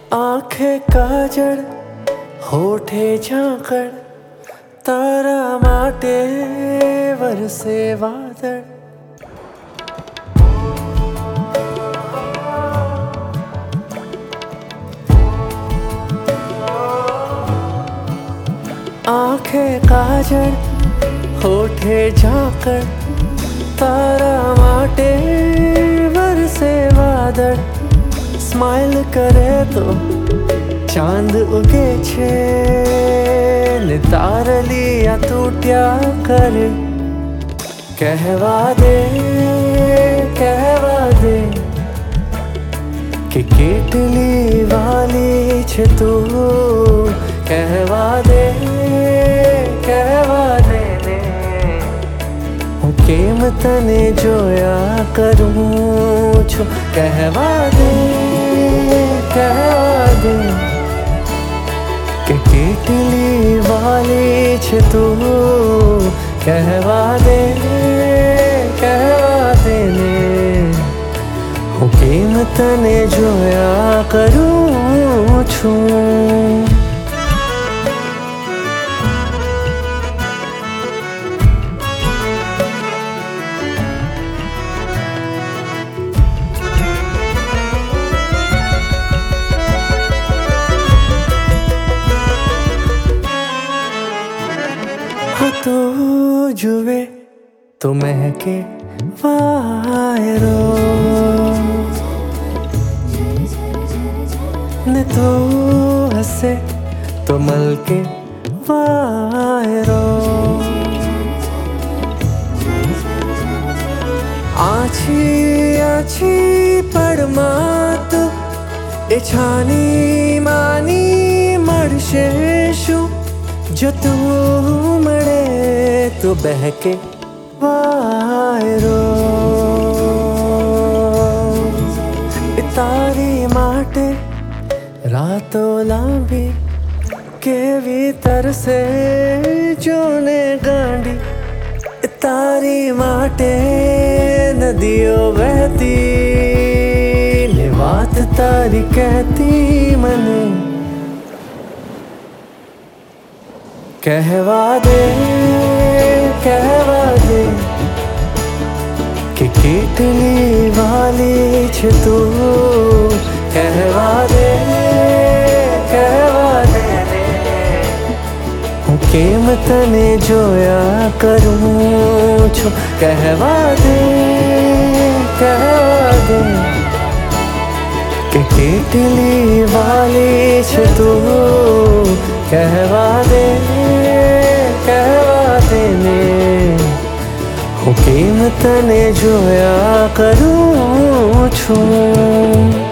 आंखें काजळ होठे झाकळ तारा माटे वरसे वादळ आंखें काजळ होठे झाकळ तारा माटे वरसे वादळ स्माइल करे तो चांद उगे छे ने तारलिया तूट्या करे कहवा दे कि केटली वाली छे तू कहवा दे ने हूँ केम तने जोया करूँ छो कहवा दे कि केटली वाली छे तू कहवा दे ने हूँ केम तने जोया करूँ छूं। तू जुए तो महके वायरो ने तू हंसे तो मलके वायरो आछी आछी पड़मा तू ए छानी मानी मरशे शू जो तू मरे तो बहके वायरो तारी माटे रातो लांबी केवी तरसे जोने गांडी तारी माटे नदियों बहती ने बात तारी कहती मने कहवा दे कि केटली वाली छे तू कहवा दे हूँ केम तने जोया करूँ छो कहवा दे कि केटली वाली छे तू कहवा दे ने हूँ केम तने जोया करूँ छूं।